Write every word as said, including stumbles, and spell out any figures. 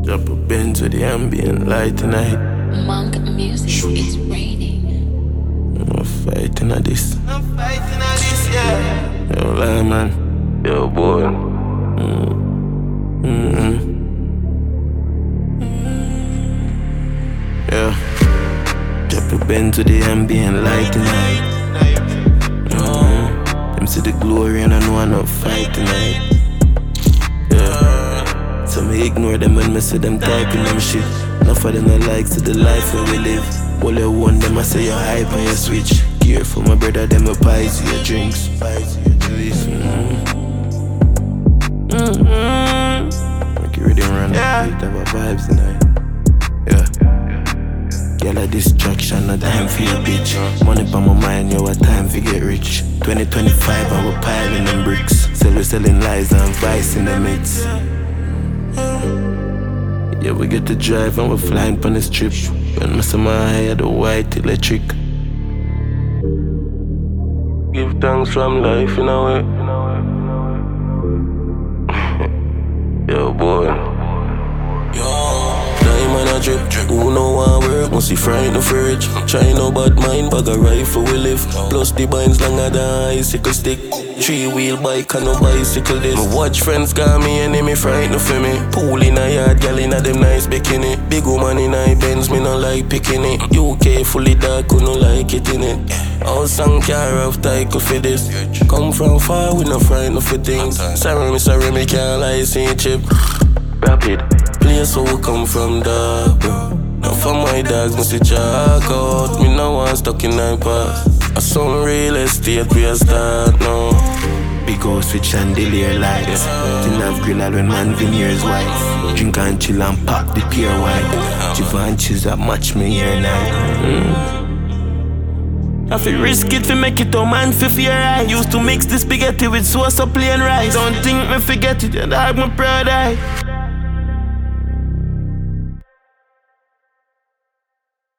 Drop a Benz with the ambient light tonight. Monk music is raining. I'm a fighting at this. I'm fighting at this, yeah. Yo, lie, man. Yo, boy. Mm. Mm-hmm. Yeah. Drop a Benz with the ambient light tonight. Mm-hmm. Them see the glory and I know I'm not fight tonight. Yeah. So me ignore them when me see them typing them shit. Enough of them I like to the life where we live. All you want them I say you hype and you switch. Careful my brother, them a pies your drinks. Mm-hmm. Mm-hmm. Make you ready and run. Yeah. Type of vibes tonight. Yeah. Girl a distraction, no time for your bitch. Money pa my mind, yo, a time for get rich. twenty twenty-five and we're piling them bricks. Sell we selling lies and vice in the mix. Yeah, we get to drive and we're flying on this trip. When I see my eye, the white electric. Give thanks from life in a way. Yo, boy. Diamond a drip, who know what work, must be frightened of rich. Try no bad mind, bag a rifle we live. Plus the binds longer than icicle stick. Three wheel bike and no bicycle this. My watch friends got me enemy frightened for me. Pool in a yard, gal in a them nice bikini. Big woman in a Benz, me no like picking it. U K fully dark, who no like it in it. House and car of title for this. Come from far, we no frightened for things. Sorry me, sorry me can't lie, see chip. Rapid. Place where we come from, dog, bro. Now for my dogs, me see chalk out. Me no one stuck in my past. I some real estate we a start now. Big house with chandelier lights. Didn't have grill out when man veneers white. Drink and chill and pop the pure white. Givenchy's that match me here night. Mm. I feel risk it fi make it a man fi fear I used to mix the spaghetti with sauce or plain rice. Don't think me forget it, and I have my pride eye.